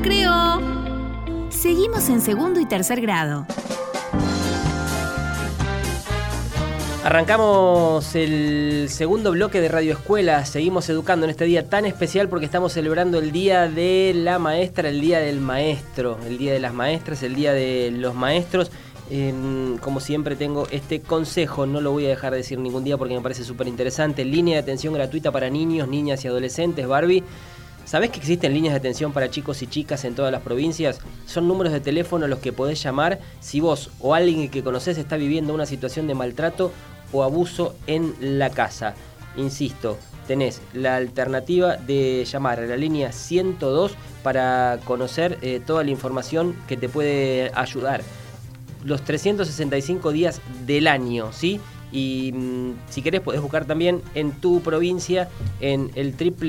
recreo. Seguimos en segundo y tercer grado. Arrancamos el segundo bloque de Radio Escuela. Seguimos educando en este día tan especial porque estamos celebrando el Día de la Maestra, el Día del Maestro, el Día de las Maestras, el Día de los Maestros. Como siempre tengo este consejo, no lo voy a dejar de decir ningún día porque me parece súper interesante. Línea de atención gratuita para niños, niñas y adolescentes, Barbie. ¿Sabés que existen líneas de atención para chicos y chicas en todas las provincias? Son números de teléfono a los que podés llamar si vos o alguien que conocés está viviendo una situación de maltrato o abuso en la casa. Insisto, tenés la alternativa de llamar a la línea 102 para conocer toda la información que te puede ayudar. Los 365 días del año, ¿sí? Y si querés podés buscar también en tu provincia en el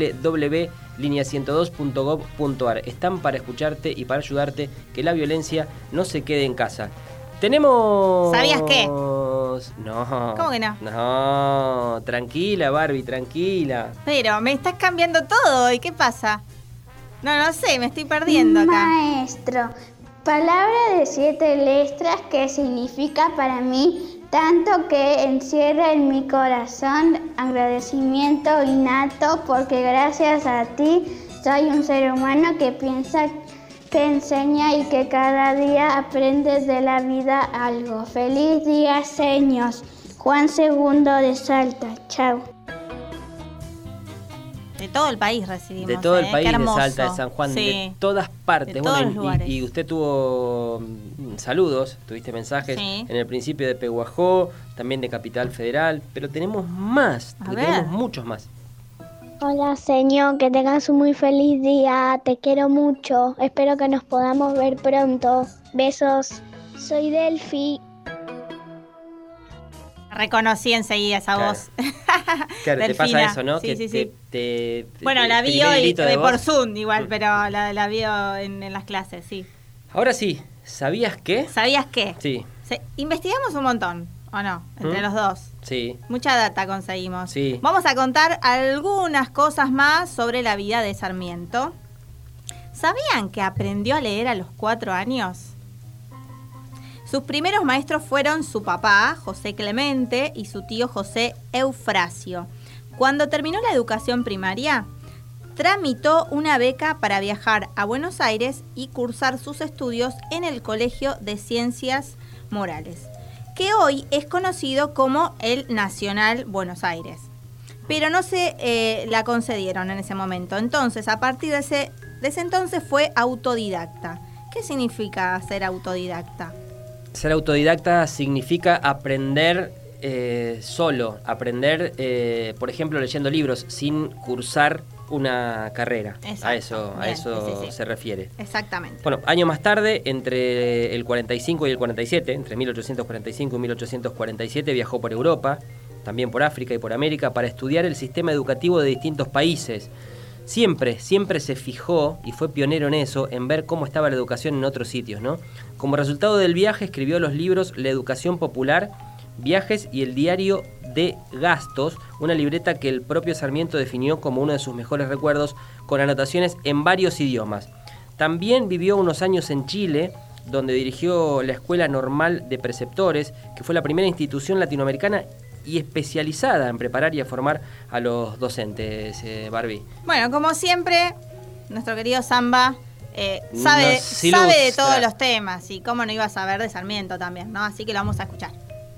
www.linea102.gov.ar. Están para escucharte y para ayudarte que la violencia no se quede en casa. Tenemos... ¿Sabías qué? No. ¿Cómo que no? No, tranquila, Barbie, tranquila. Pero me estás cambiando todo, ¿y qué pasa? No sé, me estoy perdiendo acá. Maestro, palabra de 7 letras que significa para mí tanto que encierra en mi corazón agradecimiento innato porque gracias a ti soy un ser humano que piensa, que enseña y que cada día aprendes de la vida algo. Feliz día, seños. Juan II de Salta. Chao. De todo el país recibimos. De todo el país, de Salta, de San Juan, sí. De todas partes. De todos los lugares. Y usted tuvo saludos, tuviste mensajes sí. En el principio de Pehuajó, también de Capital Federal, pero tenemos más, tenemos muchos más. Hola, señor, que tengas un muy feliz día, te quiero mucho, espero que nos podamos ver pronto. Besos, soy Delphi. Reconocí enseguida esa voz. Claro, te pasa eso, ¿no? Sí, que sí. Bueno, la vi hoy por Zoom igual, pero la vi en las clases, sí. Ahora sí, ¿sabías qué? ¿Sabías qué? Sí. Investigamos un montón, ¿o no? Entre los dos. Sí. Mucha data conseguimos. Sí. Vamos a contar algunas cosas más sobre la vida de Sarmiento. ¿Sabían que aprendió a leer a los 4 años? Sus primeros maestros fueron su papá, José Clemente, y su tío José Eufrasio. Cuando terminó la educación primaria, tramitó una beca para viajar a Buenos Aires y cursar sus estudios en el Colegio de Ciencias Morales, que hoy es conocido como el Nacional Buenos Aires. Pero no se la concedieron en ese momento. Entonces, a partir de ese entonces fue autodidacta. ¿Qué significa ser autodidacta? Ser autodidacta significa aprender solo, aprender, por ejemplo, leyendo libros, sin cursar una carrera. Exacto. A eso sí. se refiere. Exactamente. Bueno, años más tarde, entre el 45 y el 47, entre 1845 y 1847, viajó por Europa, también por África y por América, para estudiar el sistema educativo de distintos países. Siempre se fijó, y fue pionero en eso, en ver cómo estaba la educación en otros sitios, ¿no? Como resultado del viaje, escribió los libros La Educación Popular, Viajes y el Diario de Gastos, una libreta que el propio Sarmiento definió como uno de sus mejores recuerdos, con anotaciones en varios idiomas. También vivió unos años en Chile, donde dirigió la Escuela Normal de Preceptores, que fue la primera institución latinoamericana y especializada en preparar y a formar a los docentes, Barbie. Bueno, como siempre, nuestro querido Samba sabe de todos los temas, y cómo no iba a saber de Sarmiento también, ¿no? Así que lo vamos a escuchar.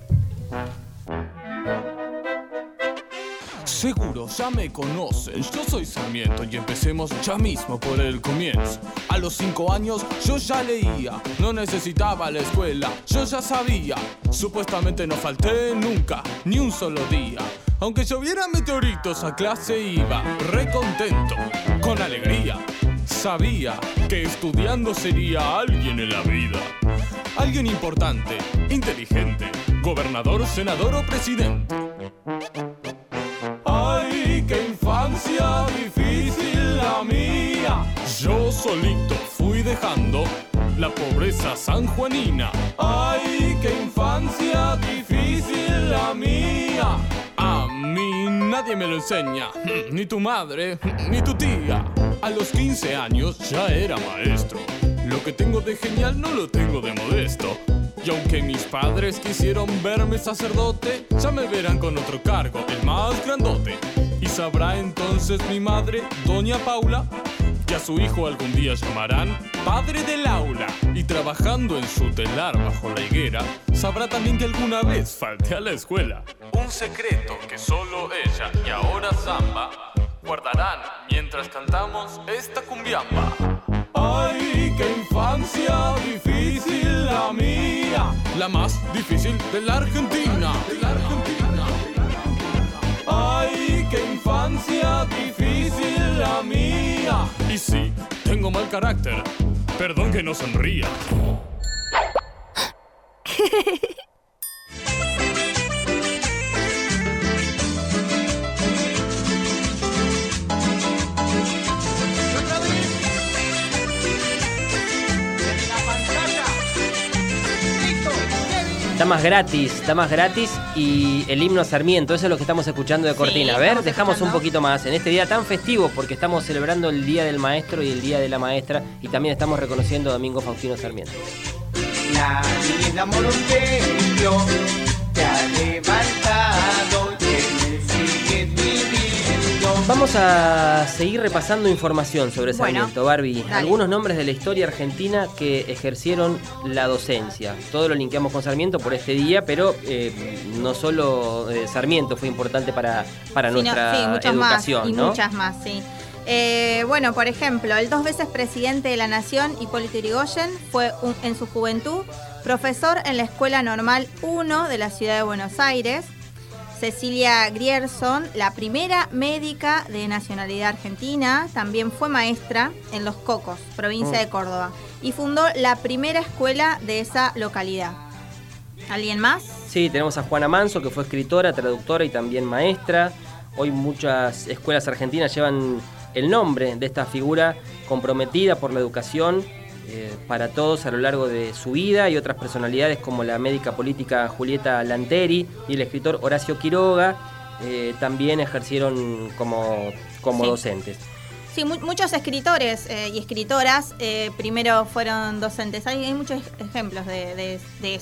Seguro ya me conocen, yo soy Sarmiento y empecemos ya mismo por el comienzo. A los 5 años yo ya leía, no necesitaba la escuela, yo ya sabía. Supuestamente no falté nunca, ni un solo día. Aunque llovieran meteoritos a clase iba, re contento, con alegría. Sabía que estudiando sería alguien en la vida. Alguien importante, inteligente, gobernador, senador o presidente. ¡Ay, qué infancia difícil la mía! Yo solito fui dejando la pobreza sanjuanina. ¡Ay, qué infancia difícil la mía! A mí nadie me lo enseña, ni tu madre, ni tu tía. A los 15 años ya era maestro. Lo que tengo de genial no lo tengo de modesto. Y aunque mis padres quisieron verme sacerdote, ya me verán con otro cargo, el más grandote. Y sabrá entonces mi madre, doña Paula, que a su hijo algún día llamarán padre del aula. Y trabajando en su telar bajo la higuera, sabrá también que alguna vez falté a la escuela. Un secreto que solo ella y ahora Zamba guardarán mientras cantamos esta cumbiamba. ¡Ay, qué infancia difícil la mía! La más difícil de la Argentina. ¡Ay, qué infancia difícil la mía! Y sí, tengo mal carácter. Perdón que no sonría. Está más gratis y el himno a Sarmiento, eso es lo que estamos escuchando de cortina. Sí, a ver, dejamos un poquito más en este día tan festivo porque estamos celebrando el Día del Maestro y el Día de la Maestra y también estamos reconociendo a Domingo Faustino Sarmiento. La niña Moronteño te ha levantado y en él sigues viviendo. Vamos a seguir repasando información sobre Sarmiento, Bueno, Barbie. dale. Algunos nombres de la historia argentina que ejercieron la docencia. Todo lo linkeamos con Sarmiento por este día, pero no solo Sarmiento fue importante para nuestra muchos educación, más, y ¿no? muchas más, sí. Bueno, por ejemplo, el 2 veces presidente de la Nación, Hipólito Yrigoyen, fue en su juventud profesor en la Escuela Normal 1 de la Ciudad de Buenos Aires. Cecilia Grierson, la primera médica de nacionalidad argentina, también fue maestra en Los Cocos, provincia de Córdoba, y fundó la primera escuela de esa localidad. ¿Alguien más? Sí, tenemos a Juana Manso, que fue escritora, traductora y también maestra. Hoy muchas escuelas argentinas llevan el nombre de esta figura comprometida por la educación para todos a lo largo de su vida, y otras personalidades como la médica política Julieta Lanteri y el escritor Horacio Quiroga también ejercieron como Sí. docentes. Sí, muchos escritores y escritoras primero fueron docentes. Hay muchos ejemplos de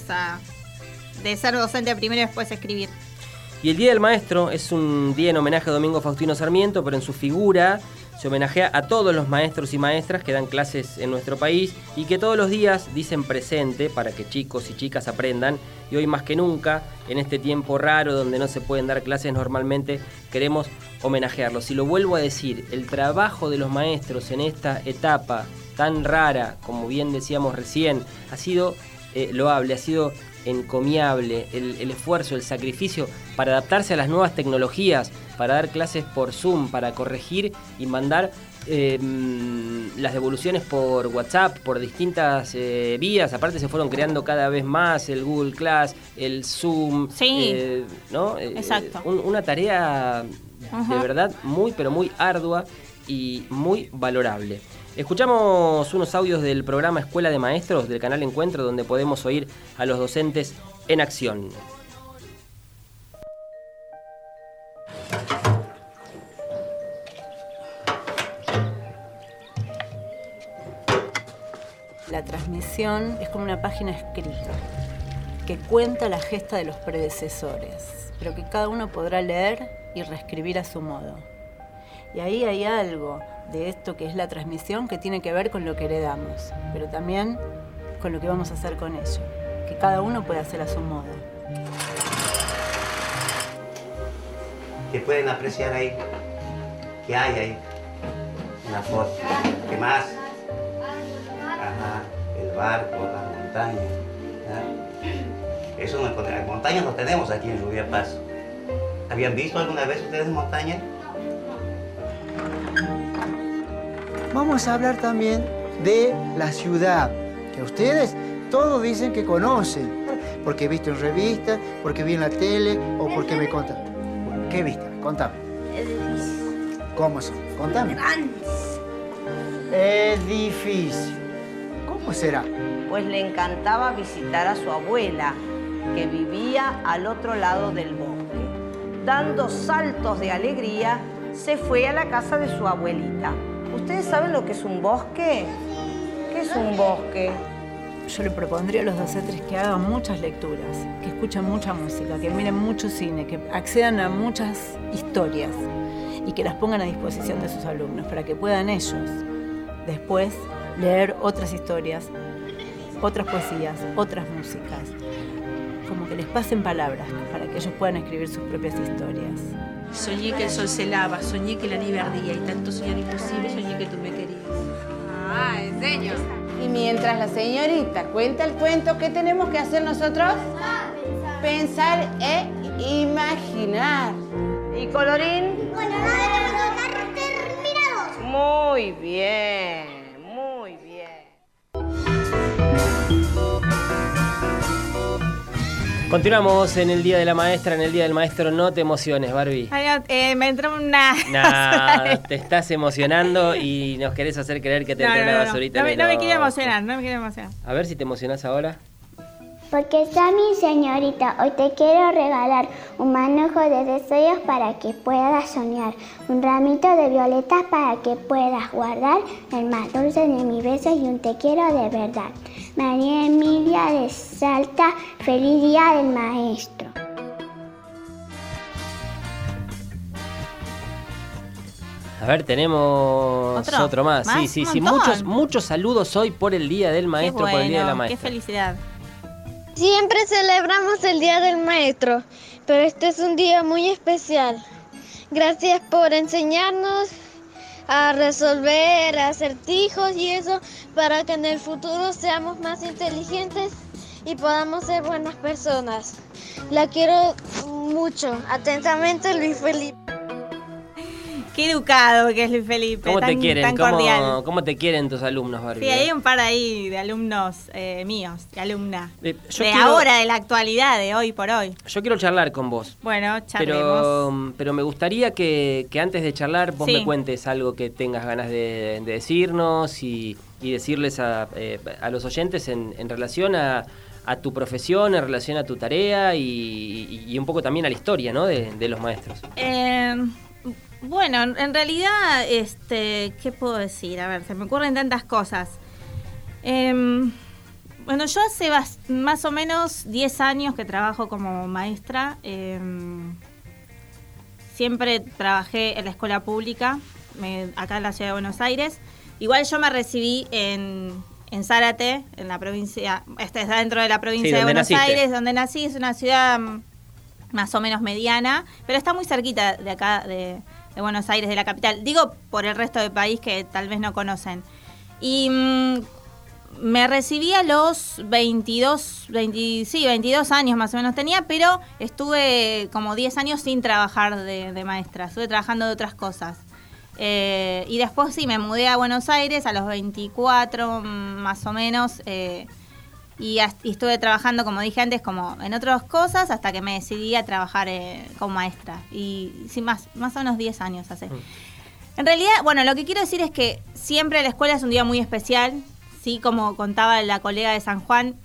ser docente primero y después escribir. Y el Día del Maestro es un día en homenaje a Domingo Faustino Sarmiento, pero en su figura se homenajea a todos los maestros y maestras que dan clases en nuestro país y que todos los días dicen presente para que chicos y chicas aprendan. Y hoy más que nunca, en este tiempo raro donde no se pueden dar clases normalmente, queremos homenajearlos. Y lo vuelvo a decir, el trabajo de los maestros en esta etapa tan rara, como bien decíamos recién, ha sido loable, ha sido encomiable, el esfuerzo, el sacrificio para adaptarse a las nuevas tecnologías, para dar clases por Zoom, para corregir y mandar las devoluciones por WhatsApp, por distintas vías. Aparte se fueron creando cada vez más el Google Class, el Zoom, Sí, ¿no? exacto. Una tarea de verdad muy, pero muy ardua y muy valorable. Escuchamos unos audios del programa Escuela de Maestros del canal Encuentro, donde podemos oír a los docentes en acción. La transmisión es como una página escrita que cuenta la gesta de los predecesores, pero que cada uno podrá leer y reescribir a su modo. Y ahí hay algo de esto que es la transmisión que tiene que ver con lo que heredamos, pero también con lo que vamos a hacer con ello, que cada uno puede hacer a su modo. Que pueden apreciar ahí, que hay ahí, una foto. ¿Qué más? Ajá, el barco, las montañas. ¿Ah? Eso no, las montañas no tenemos aquí en Rubia Paso. ¿Habían visto alguna vez ustedes montañas? Vamos a hablar también de la ciudad, que ustedes todos dicen que conocen, porque he visto en revistas, porque vi en la tele o porque me contan. ¿Qué viste? Contame. Edificios. ¿Cómo son? Contame. Grandes. Edificio. ¿Cómo será? Pues le encantaba visitar a su abuela, que vivía al otro lado del bosque. Dando saltos de alegría, se fue a la casa de su abuelita. ¿Ustedes saben lo que es un bosque? ¿Qué es un bosque? Yo le propondría a los docentes que hagan muchas lecturas, que escuchen mucha música, que miren mucho cine, que accedan a muchas historias y que las pongan a disposición de sus alumnos para que puedan ellos después leer otras historias, otras poesías, otras músicas. Como que les pasen palabras para que ellos puedan escribir sus propias historias. Soñé que el sol se lava, soñé que la nieve ardía y tanto soñar imposible, soñé que tú me querías. Ah, ¿en serio? Y mientras la señorita cuenta el cuento, ¿qué tenemos que hacer nosotros? Pensar e imaginar. ¿Y colorín? Bueno, no debemos estar terminados. Muy bien, muy bien. Continuamos en el Día de la Maestra, en el Día del Maestro. No te emociones, Barbie. Me entró una... No, te estás emocionando y nos querés hacer creer que te entró una basurita. No me quiero emocionar, A ver si te emocionás ahora. Porque Sammy, señorita, hoy te quiero regalar un manojo de deseos para que puedas soñar, un ramito de violetas para que puedas guardar, el más dulce de mis besos y un te quiero de verdad. María Emilia de Salta, feliz Día del Maestro. A ver, tenemos otro más. Sí. Muchos saludos hoy por el Día del Maestro, por el Día de la Maestra. Qué felicidad. Siempre celebramos el Día del Maestro, pero este es un día muy especial. Gracias por enseñarnos a resolver acertijos y eso, para que en el futuro seamos más inteligentes y podamos ser buenas personas. La quiero mucho. Atentamente, Luis Felipe. Qué educado que es Luis Felipe. ¿Cómo te quieren? Tan cordial. ¿Cómo te quieren tus alumnos, Barbie? Sí, hay un par ahí de alumnos míos, de alumna. Quiero, ahora, de la actualidad, de hoy por hoy. Yo quiero charlar con vos. Bueno, charlemos. Pero me gustaría que antes de charlar vos me cuentes algo que tengas ganas de decirnos y decirles a los oyentes en relación a tu profesión, en relación a tu tarea y un poco también a la historia, ¿no? de los maestros. Bueno, en realidad, ¿qué puedo decir? A ver, se me ocurren tantas cosas. Bueno, yo hace más o menos 10 años que trabajo como maestra. Siempre trabajé en la escuela pública, acá en la ciudad de Buenos Aires. Igual yo me recibí en Zárate, en la provincia, está dentro de la provincia de Buenos Aires, donde nací. Es una ciudad más o menos mediana, pero está muy cerquita de acá, de Buenos Aires, de la capital. Digo por el resto del país que tal vez no conocen. Y me recibí a los 22 años más o menos tenía, pero estuve como 10 años sin trabajar de maestra. Estuve trabajando de otras cosas. Y después sí, me mudé a Buenos Aires a los 24 más o menos. Y estuve trabajando, como dije antes, como en otras cosas hasta que me decidí a trabajar como maestra. Y sí, más o menos 10 años hace. En realidad, bueno, lo que quiero decir es que siempre la escuela es un día muy especial. Sí, como contaba la colega de San Juan,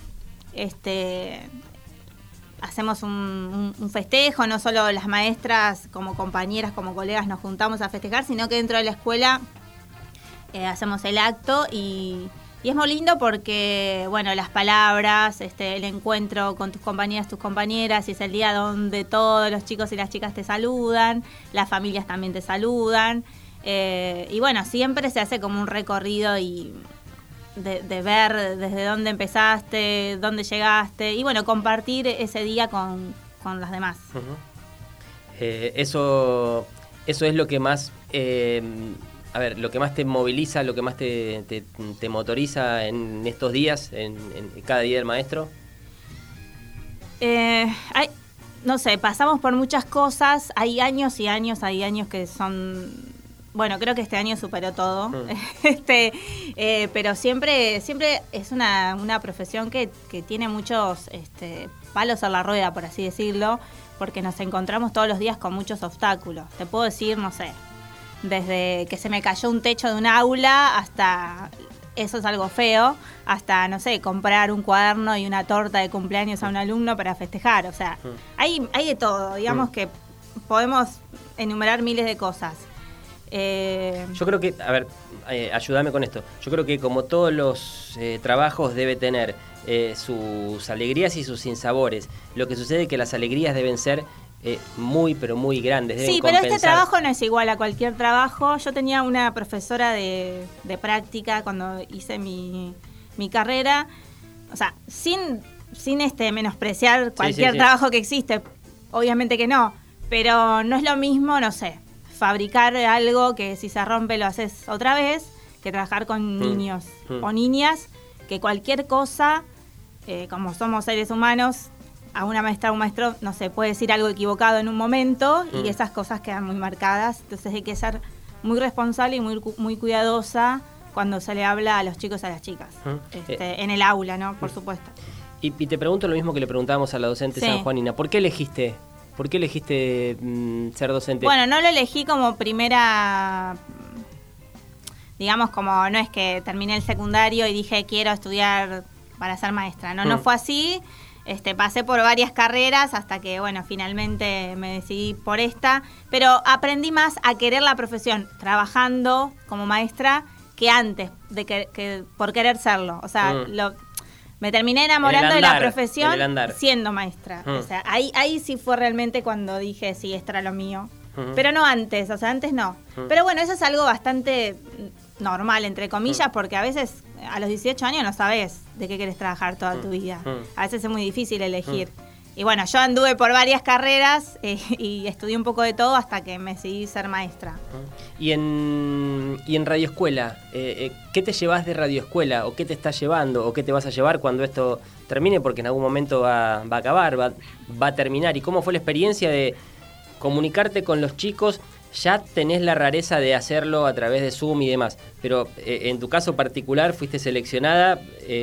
hacemos un festejo, no solo las maestras como compañeras, como colegas nos juntamos a festejar, sino que dentro de la escuela hacemos el acto y es muy lindo porque, bueno, las palabras, el encuentro con tus compañeras, tus compañeras, y es el día donde todos los chicos y las chicas te saludan, las familias también te saludan, y bueno, siempre se hace como un recorrido y de ver desde dónde empezaste, dónde llegaste, y bueno, compartir ese día con las demás. Eso es lo que más... lo que más te moviliza, lo que más te motoriza en estos días, en cada día del maestro. No sé, pasamos por muchas cosas, hay años y años, hay años que son... Bueno, creo que este año superó todo, pero siempre es una profesión que tiene muchos palos en la rueda, por así decirlo, porque nos encontramos todos los días con muchos obstáculos. Te puedo decir, no sé, desde que se me cayó un techo de un aula hasta, eso es algo feo, hasta, no sé, comprar un cuaderno y una torta de cumpleaños a un alumno para festejar. O sea, hay de todo, digamos que podemos enumerar miles de cosas. Yo creo que, a ver, ayúdame con esto. Yo creo que como todos los trabajos debe tener sus alegrías y sus sinsabores. Lo que sucede es que las alegrías deben ser muy, pero muy grandes. Deben sí, pero compensar. este trabajo no es igual a cualquier trabajo. Yo tenía una profesora de práctica cuando hice mi carrera. O sea, sin menospreciar cualquier trabajo que existe. Obviamente que no. Pero no es lo mismo, no sé, fabricar algo que si se rompe lo haces otra vez, que trabajar con niños o niñas, que cualquier cosa, como somos seres humanos, a una maestra o un maestro, no sé, puede decir algo equivocado en un momento y esas cosas quedan muy marcadas. Entonces hay que ser muy responsable y muy cuidadosa cuando se le habla a los chicos y a las chicas. En el aula, ¿no? Por supuesto. Y te pregunto lo mismo que le preguntábamos a la docente sanjuanina. ¿Por qué elegiste ser docente? Bueno, no lo elegí como primera... Digamos, como no es que terminé el secundario y dije quiero estudiar para ser maestra. No fue así. Pasé por varias carreras hasta que, bueno, finalmente me decidí por esta. Pero aprendí más a querer la profesión trabajando como maestra que antes de que por querer serlo. O sea, me terminé enamorando de la profesión siendo maestra. O sea, ahí sí fue realmente cuando dije, sí, esto era lo mío. Pero no antes, o sea, antes no. Pero bueno, eso es algo bastante normal, entre comillas, porque a veces a los 18 años no sabes de qué querés trabajar toda tu vida. A veces es muy difícil elegir. Y bueno, yo anduve por varias carreras y estudié un poco de todo hasta que me decidí ser maestra. Y en Radio Escuela, ¿qué te llevas de Radio Escuela? ¿O qué te estás llevando? ¿O qué te vas a llevar cuando esto termine? Porque en algún momento va a acabar, va a terminar. ¿Y cómo fue la experiencia de comunicarte con los chicos? Ya tenés la rareza de hacerlo a través de Zoom y demás, pero en tu caso particular fuiste seleccionada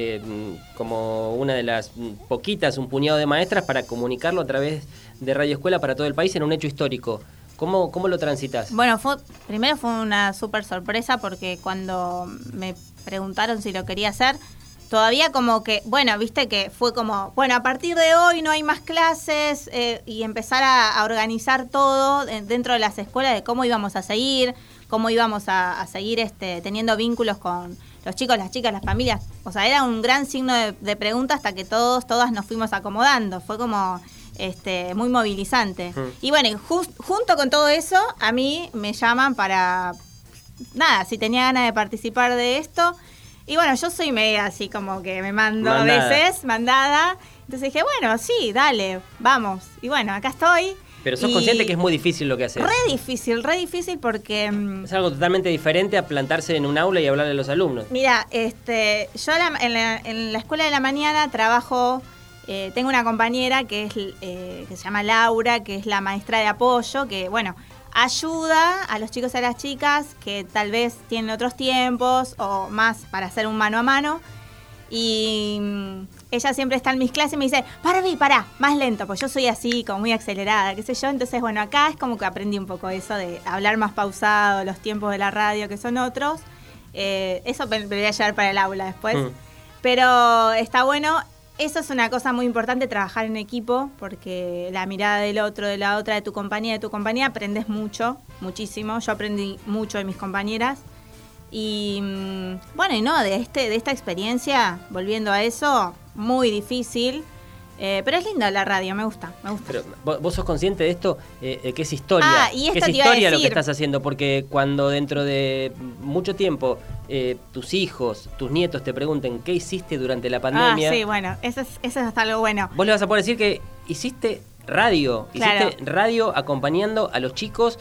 como una de las poquitas, un puñado de maestras para comunicarlo a través de Radio Escuela para todo el país en un hecho histórico. ¿Cómo lo transitas? Bueno, primero fue una súper sorpresa porque cuando me preguntaron si lo quería hacer, todavía como que, bueno, viste que fue como, bueno, a partir de hoy no hay más clases y empezar a organizar todo dentro de las escuelas de cómo íbamos a seguir, cómo íbamos a seguir teniendo vínculos con los chicos, las chicas, las familias. O sea, era un gran signo de pregunta hasta que todas nos fuimos acomodando. Fue como muy movilizante. Y bueno, junto con todo eso, a mí me llaman para, nada, si tenía ganas de participar de esto. Y bueno, yo soy media así como que me mando a veces, mandada. Entonces dije, bueno, sí, dale, vamos. Y bueno, acá estoy. Pero sos consciente que es muy difícil lo que haces. Re difícil porque... Es algo totalmente diferente a plantarse en un aula y hablarle a los alumnos. Mira, yo en la escuela de la mañana trabajo, tengo una compañera que se llama Laura, que es la maestra de apoyo, que bueno... ayuda a los chicos y a las chicas que tal vez tienen otros tiempos o más para hacer un mano a mano. Y ella siempre está en mis clases y me dice, pará, más lento, pues yo soy así, como muy acelerada, qué sé yo. Entonces, bueno, acá es como que aprendí un poco eso de hablar más pausado, los tiempos de la radio que son otros. Eso me voy a llevar para el aula después. Pero está bueno. Eso es una cosa muy importante, trabajar en equipo, porque la mirada del otro, de la otra, de tu compañía, aprendes muchísimo. Yo aprendí mucho de mis compañeras. Y bueno, y no, de esta experiencia, volviendo a eso, muy difícil. Pero es linda la radio, me gusta. Pero vos sos consciente de esto, que es historia. Y que es historia lo que estás haciendo, porque cuando dentro de mucho tiempo tus hijos, tus nietos te pregunten qué hiciste durante la pandemia. Sí, bueno, eso es hasta algo bueno. Vos le vas a poder decir que hiciste radio. Claro. Hiciste radio acompañando a los chicos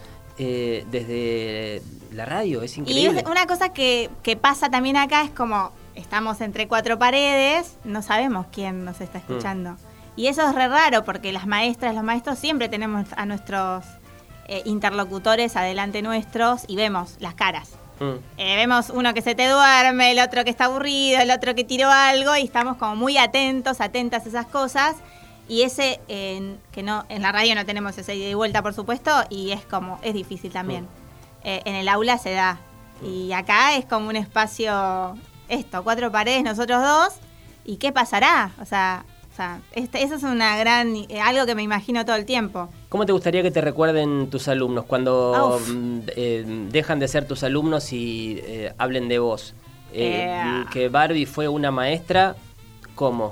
desde la radio, es increíble. Y una cosa que pasa también acá es como estamos entre cuatro paredes, no sabemos quién nos está escuchando. Y eso es re raro porque las maestras, los maestros siempre tenemos a nuestros interlocutores adelante nuestros y vemos las caras. Vemos uno que se te duerme, el otro que está aburrido, el otro que tiró algo y estamos como muy atentas a esas cosas. Y ese, que no, en la radio no tenemos ese ida y vuelta, por supuesto, y es difícil también. En el aula se da. Y acá es como un espacio, cuatro paredes, nosotros dos, ¿y qué pasará? O sea, sea, eso es una gran, algo que me imagino todo el tiempo. ¿Cómo te gustaría que te recuerden tus alumnos cuando dejan de ser tus alumnos y hablen de vos? Que Barbie fue una maestra, ¿cómo?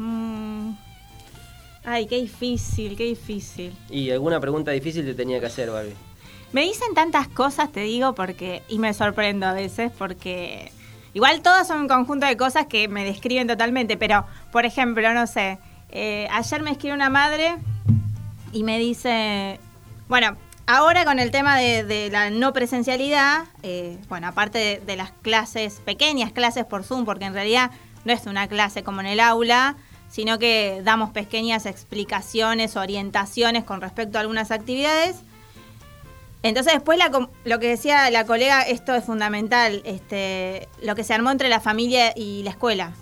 Ay, qué difícil, qué difícil. Y alguna pregunta difícil te tenía que hacer, Barbie. Me dicen tantas cosas, te digo, y me sorprendo a veces, porque igual todas son un conjunto de cosas que me describen totalmente, pero, por ejemplo, no sé, ayer me escribió una madre y me dice, bueno, ahora con el tema de la no presencialidad, bueno, aparte de las clases, pequeñas clases por Zoom, porque en realidad no es una clase como en el aula, sino que damos pequeñas explicaciones, orientaciones con respecto a algunas actividades. Entonces después lo que decía la colega, esto es fundamental, lo que se armó entre la familia y la escuela,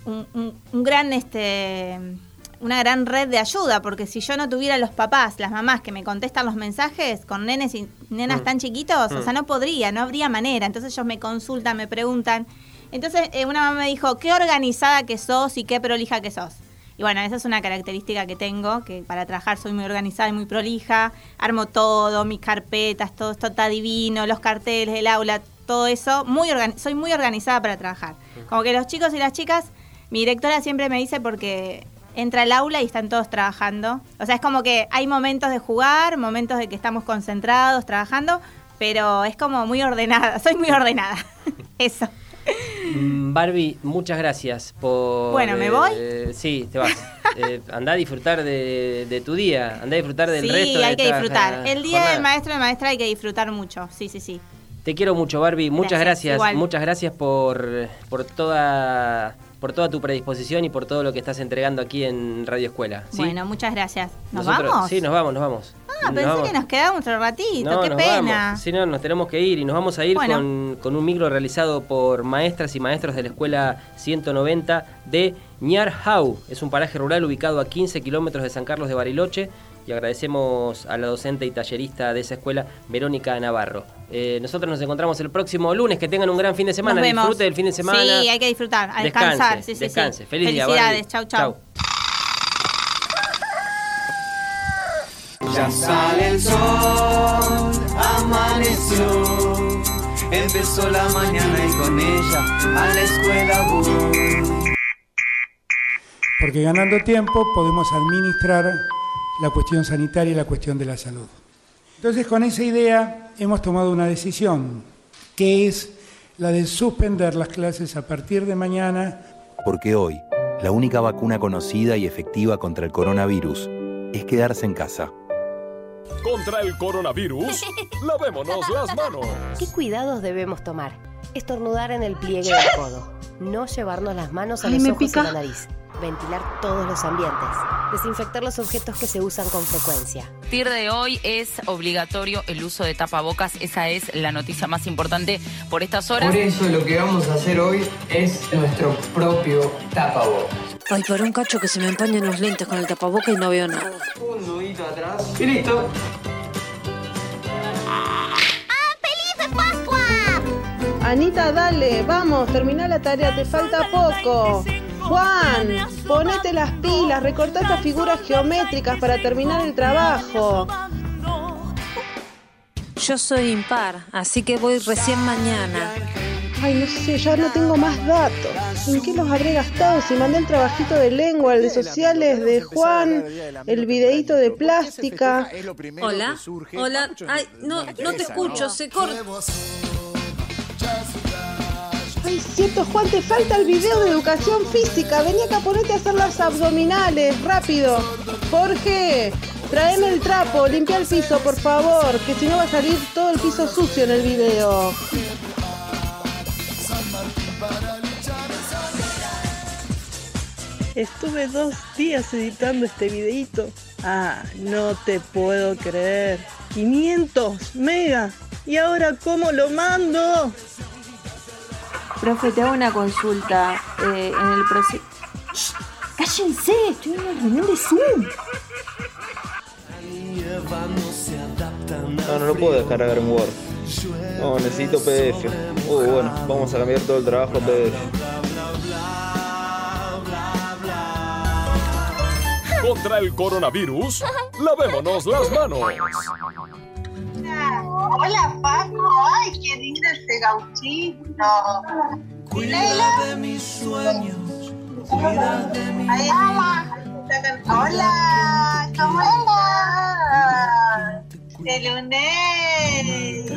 una gran red de ayuda, porque si yo no tuviera los papás, las mamás que me contestan los mensajes con nenes y nenas tan chiquitos, o sea, no habría manera. Entonces ellos me consultan, me preguntan. Entonces una mamá me dijo, qué organizada que sos y qué prolija que sos. Y bueno, esa es una característica que tengo, que para trabajar soy muy organizada y muy prolija, armo todo, mis carpetas, todo esto está divino, los carteles, el aula, todo eso, soy muy organizada para trabajar. Como que los chicos y las chicas, mi directora siempre me dice porque entra al aula y están todos trabajando. O sea, es como que hay momentos de jugar, momentos de que estamos concentrados, trabajando, pero es como muy ordenada, soy muy ordenada. Eso. Barbie, muchas gracias por... Bueno, ¿me voy? Sí, te vas. Andá a disfrutar de tu día, andá a disfrutar del resto de Sí, hay que disfrutar. El día jornada. del maestro y la maestra hay que disfrutar mucho, sí. Te quiero mucho, Barbie, muchas gracias. Igual. Muchas gracias por toda tu predisposición y por todo lo que estás entregando aquí en Radio Escuela. ¿Sí? Bueno, muchas gracias. ¿Nos vamos? Sí, nos vamos. Pensé que nos quedamos otro ratito, no, qué nos pena. Vamos. Sí, no, nos tenemos que ir y nos vamos a ir con un micro realizado por maestras y maestros de la Escuela 190 de Ñarjau. Es un paraje rural ubicado a 15 kilómetros de San Carlos de Bariloche y agradecemos a la docente y tallerista de esa escuela, Verónica Navarro. Nosotros nos encontramos el próximo lunes. Que tengan un gran fin de semana. Disfrute del fin de semana. Sí, hay que disfrutar, a descansar. Descanse. Sí. Feliz día, Felicidades, chau. Ya sale el sol, amaneció, empezó la mañana y con ella a la escuela voy. Porque ganando tiempo podemos administrar la cuestión sanitaria y la cuestión de la salud. Entonces, con esa idea hemos tomado una decisión, que es la de suspender las clases a partir de mañana. Porque hoy, la única vacuna conocida y efectiva contra el coronavirus es quedarse en casa. Contra el coronavirus, lavémonos las manos. ¿Qué cuidados debemos tomar? Estornudar en el pliegue del codo. No llevarnos las manos a los ojos y la nariz. Ventilar todos los ambientes. Desinfectar los objetos que se usan con frecuencia. A partir de hoy es obligatorio el uso de tapabocas. Esa es la noticia más importante por estas horas. Por eso lo que vamos a hacer hoy es nuestro propio tapabocas. Ay, por un cacho que se me empañan los lentes con el tapabocas y no veo nada. Un nudito atrás y listo. ¡Feliz Pascua! Anita, dale, vamos, termina la tarea, te falta poco. Juan, ponete las pilas, recortá estas figuras geométricas para terminar el trabajo. Yo soy impar, así que voy recién mañana. Ay, no sé, ya no tengo más datos. ¿En qué los habré gastado? Si mandé el trabajito de lengua, el de sociales de Juan, el videíto de plástica. Hola, ay, no te escucho, se corta. Ay, cierto, Juan, te falta el video de educación física. Vení acá, ponete a hacer las abdominales, rápido. Jorge, tráeme el trapo, limpia el piso, por favor, que si no va a salir todo el piso sucio en el video. Estuve 2 días editando este videíto. Ah, no te puedo creer. 500 megas. ¿Y ahora cómo lo mando? Profe, te hago una consulta. En el proceso... ¡Cállense! Estoy en una reunión de Zoom. No lo puedo descargar en Word. No, necesito PDF. Bueno, vamos a cambiar todo el trabajo a PDF. Contra el coronavirus, lavémonos las manos. Hola, Paco. Ay, qué lindo este gauchito. Cuida de mis sueños, cuida de mi vida. Hola, ¿cómo estás? El lunes.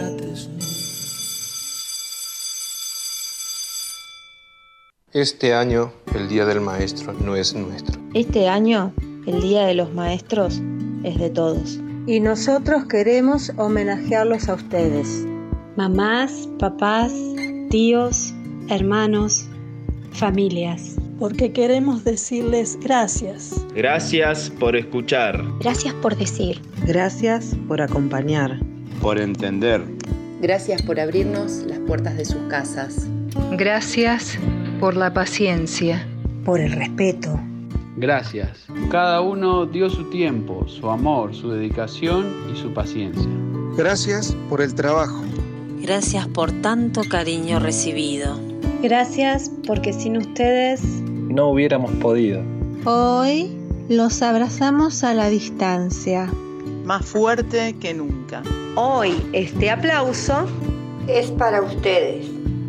Este año, el Día del Maestro no es nuestro. Este año, el Día de los Maestros es de todos. Y nosotros queremos homenajearlos a ustedes. Mamás, papás, tíos, hermanos, familias. Porque queremos decirles gracias. Gracias por escuchar. Gracias por decir. Gracias por acompañar. Por entender. Gracias por abrirnos las puertas de sus casas. Gracias por la paciencia. Por el respeto. Gracias. Cada uno dio su tiempo, su amor, su dedicación y su paciencia. Gracias por el trabajo. Gracias por tanto cariño recibido. Gracias porque sin ustedes no hubiéramos podido. Hoy los abrazamos a la distancia. Más fuerte que nunca. Hoy este aplauso es para ustedes.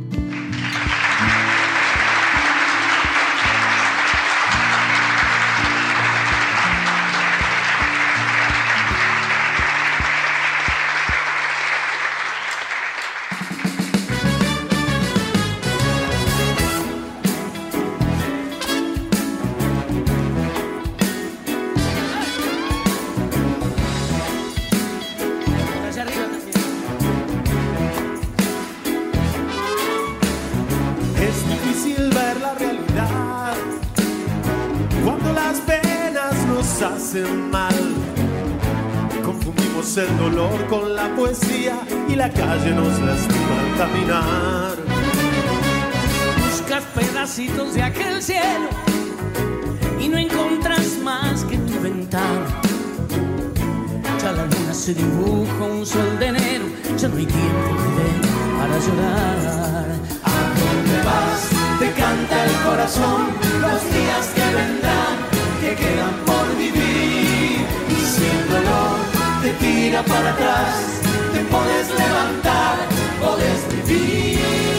Hacen mal. Confundimos el dolor con la poesía y la calle nos lastima al caminar. Buscas pedacitos de aquel cielo y no encontras más que tu ventana. Ya la luna se dibuja un sol de enero, ya no hay tiempo para llorar. ¿A dónde vas? Te canta el corazón, los días que vendrán, que quedan por vivir. Y si el dolor te tira para atrás, te puedes levantar, puedes vivir.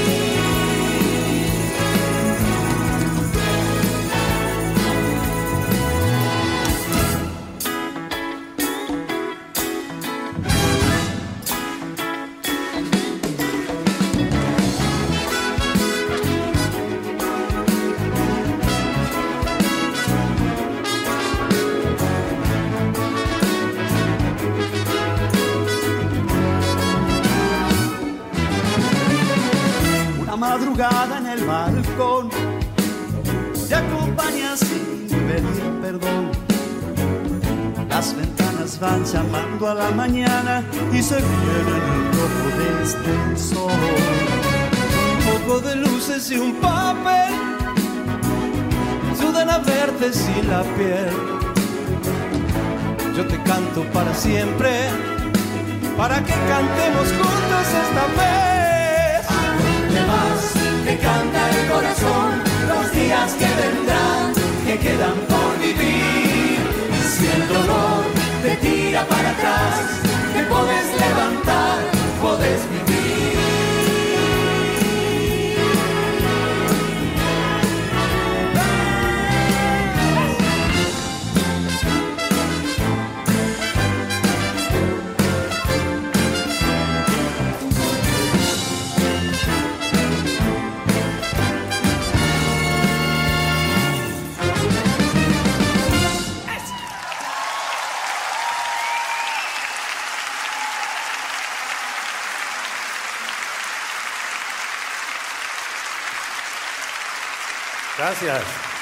Madrugada en el balcón, te acompaña sin pedir perdón. Las ventanas van llamando a la mañana y se viene el rojo desde el sol. Un poco de luces y un papel ayudan a verte sin la piel. Yo te canto para siempre, para que cantemos juntos esta vez. Te canta el corazón, los días que vendrán, que quedan por vivir. Y si el dolor te tira para atrás, te puedes levantar, puedes vivir. Gracias.